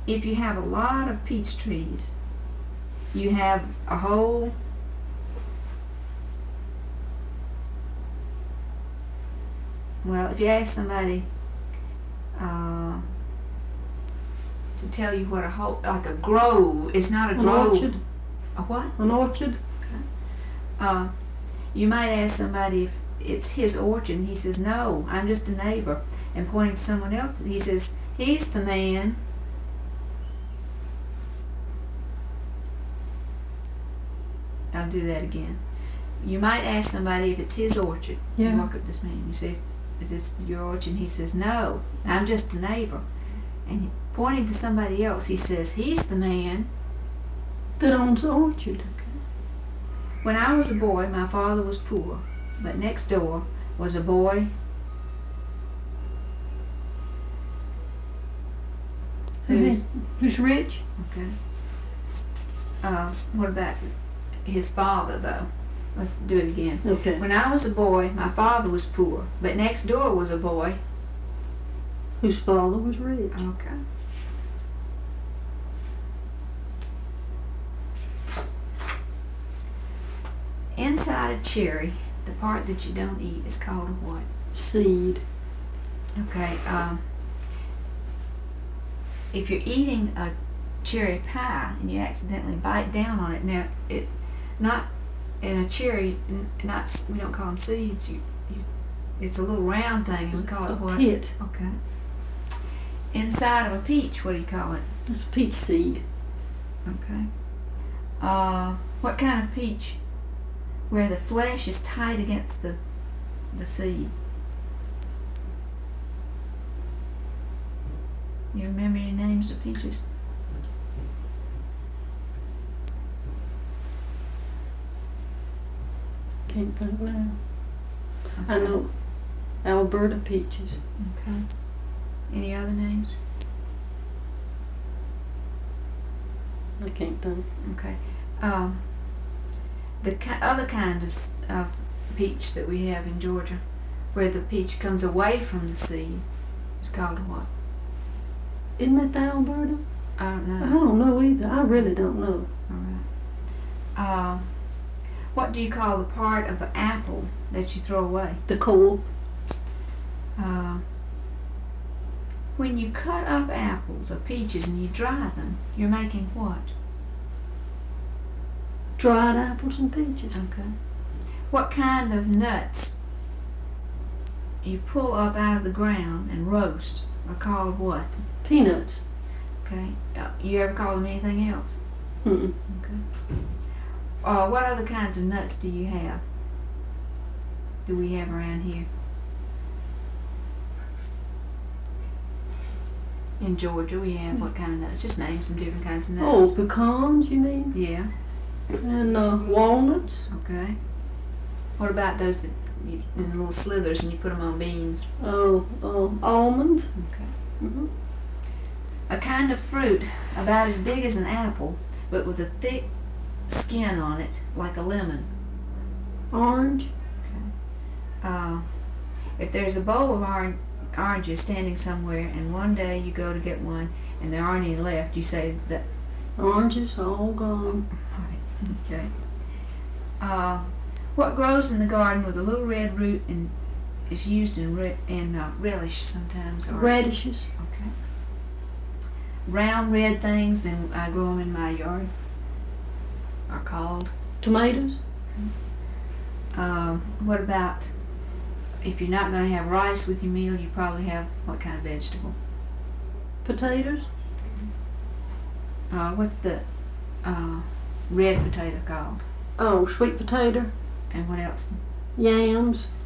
if you have a lot of peach trees, you have a whole if you ask somebody to tell you what a whole, like a grove, it's not a grove. An orchard. A what? An orchard. You might ask somebody if it's his orchard, and he says, no, I'm just a neighbor. And pointing to someone else, he says, he's the man. I'll do that again. You might ask somebody if it's his orchard. Yeah. You walk up to this man, you say, is this your orchard? And he says, no, I'm just a neighbor. And pointing to somebody else, he says, he's the man that owns the orchard. When I was a boy, my father was poor, but next door was a boy who's rich. Okay. What about his father, though? Let's do it again. Okay. When I was a boy, my father was poor, but next door was a boy whose father was rich. Okay. Inside a cherry, the part that you don't eat is called a what? Seed. Okay. If you're eating a cherry pie and you accidentally bite down on it, now it not in a cherry, not we don't call them seeds. It's a little round thing. We call it what? Pit. Okay. Inside of a peach, what do you call it? It's a peach seed. Okay. What kind of peach? Where the flesh is tight against the seed. You remember any names of peaches? Can't think now. Okay. I know Alberta peaches. Okay. Any other names? I can't think. Okay. The other kind of peach that we have in Georgia, where the peach comes away from the seed, is called what? Isn't that the Alberta? I don't know. I don't know either. I really don't know. All right. What do you call the part of the apple that you throw away? The core. When you cut up apples or peaches and you dry them, you're making what? Dried apples and peaches. Okay. What kind of nuts you pull up out of the ground and roast are called what? Peanuts. Okay. You ever call them anything else? Mm-mm. Okay. What other kinds of nuts do you have? Do we have around here? In Georgia, we have what kind of nuts? Just name some different kinds of nuts. Oh, pecans, you mean? Yeah. And walnuts. Okay. What about those that you, in little slithers and you put them on beans? Almonds. Okay. Mm-hmm. A kind of fruit about as big as an apple, but with a thick skin on it, like a lemon. Orange. Okay. If there's a bowl of oranges standing somewhere, and one day you go to get one, and there aren't any left, you say that. Oranges all gone. Right. Okay. What grows in the garden with a little red root and is used in relish sometimes? Radishes. Okay. Round red things, then I grow them in my yard, are called? Tomatoes. What about, if you're not going to have rice with your meal, you probably have what kind of vegetable? Potatoes. What's the red potato called? Oh, sweet potato. And what else? Yams.